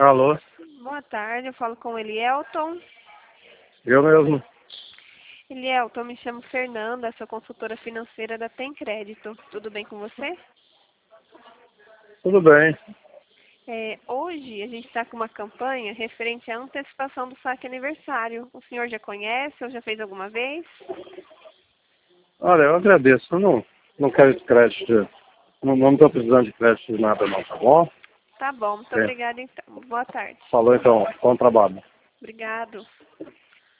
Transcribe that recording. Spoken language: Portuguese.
Alô, Boa tarde, eu falo com o Elielton. eu mesmo. Elielton, me chamo Fernanda, sou consultora financeira da Tem Crédito. Tudo bem com você? Tudo bem. Hoje a gente está com uma campanha referente à antecipação do saque aniversário. O senhor já conhece ou já fez alguma vez? Olha, eu agradeço. Eu não quero de crédito. Não estou precisando de crédito de nada não, tá bom? Tá bom, muito É. obrigada então. Boa tarde. Falou então. Bom trabalho. Obrigado.